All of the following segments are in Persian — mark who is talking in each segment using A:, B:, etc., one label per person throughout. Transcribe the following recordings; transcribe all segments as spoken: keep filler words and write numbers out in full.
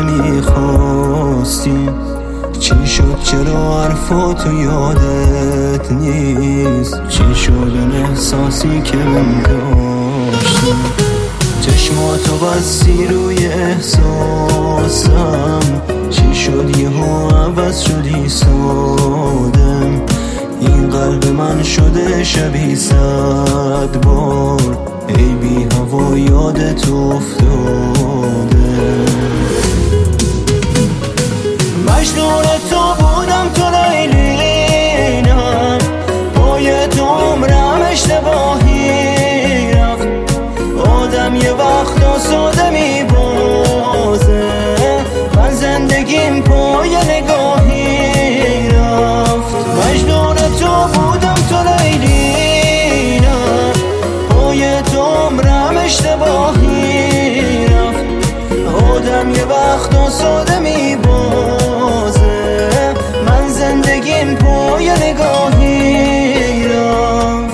A: نمیخواستی؟ چی شد چرا حرفاتو یادت نیست؟ چی شد اون احساسی که من داشتی؟ چشماتو بستی روی احساسم، چی شد یهو عوض شدی سادم؟ این قلب من شده شبیه صد بار، ای بی هوا یادت افتاده. مجنون تو بودم تو لیلی، نه پای تو عمرم اشتباهی رفت. آدم یه وقت آساده میبازه، من زندگیم پای نگاهی رفت. مجنون تو بودم تو لیلی، نه پای تو عمرم اشتباهی رفت. آدم یه وقت آساده میبازه، من زندگیم پای نگاهی رفت.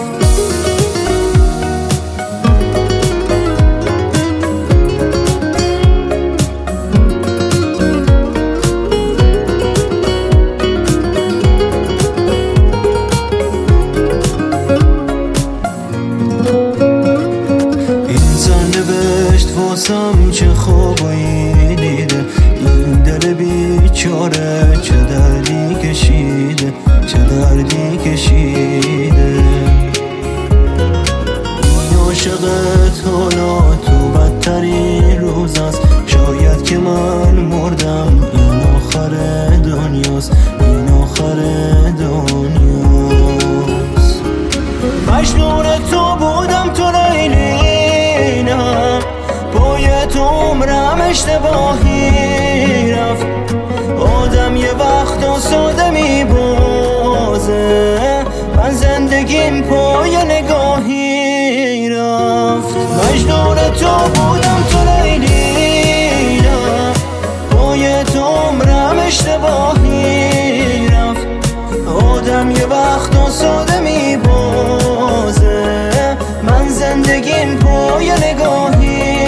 A: واسم چه خوابایی دیده، این دل بیچاره چه دردی کشیده، چه دردی کشیده. این عاشقت حالا تو بدترین روز است، شاید که من مردم این آخر دنیاست، این آخر دنیاست. مجنون تو بودم تو لیلی، نه پای تو عمرم اشتباهی رفت. آدم یه وقت آساده میبازه، من زندگیم پای نگاهی رفت. مجنون تو بودم تو لیلی، نه پای تو عمرم اشتباهی رفت. آدم یه وقت آساده میبازه، من زندگیم پای نگاهی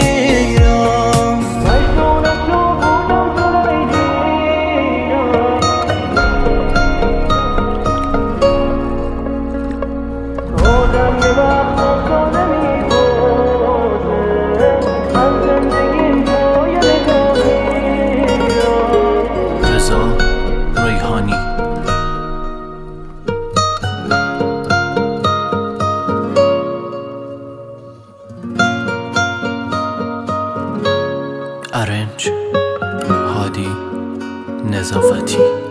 B: ارنج هادی نظافتی.